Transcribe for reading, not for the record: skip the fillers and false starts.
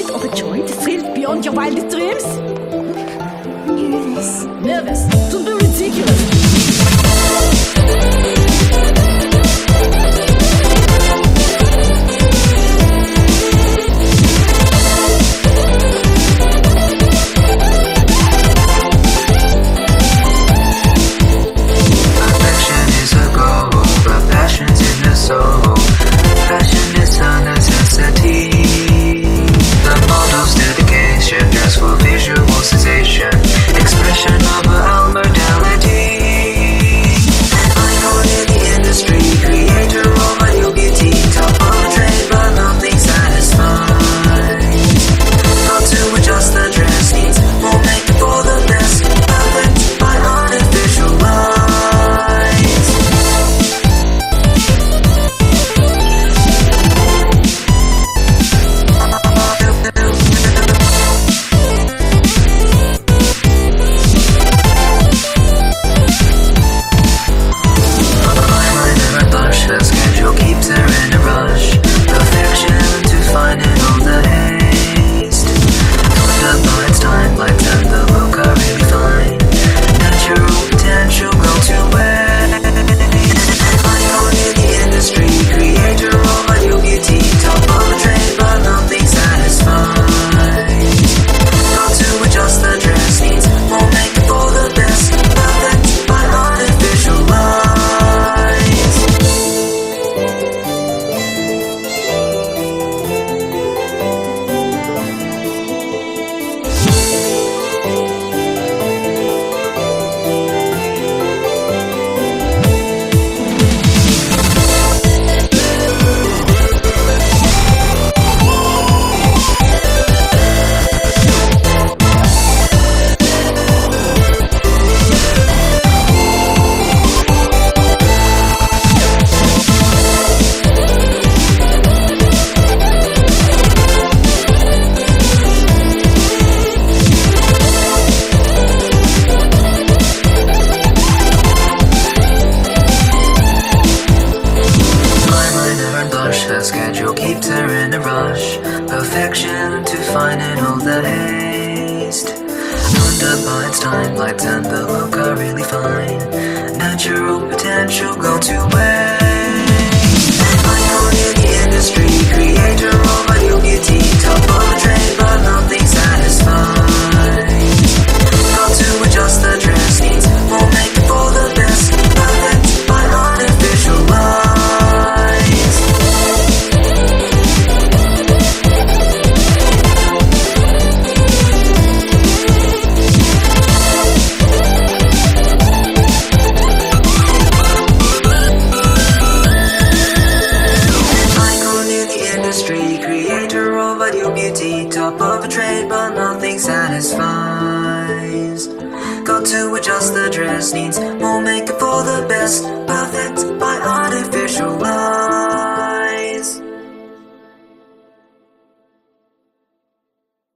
taste of a joint thrilled beyond your wildest dreams? Nervous. Nervous? Don't be ridiculous. Schedule keeps her in a rush. Perfection to find in all the haste. Wonder by its time, lights and the look are really fine. Natural potential go to waste. Icon in the industry, creator of a beauty, top of the trade, but nothing satisfies. Got to adjust the dress needs, won't make it for the best. Perfect by artificial light. Top of a trade, but nothing satisfies. Got to adjust the dress needs, won't make it for the best. Perfect by artificial light.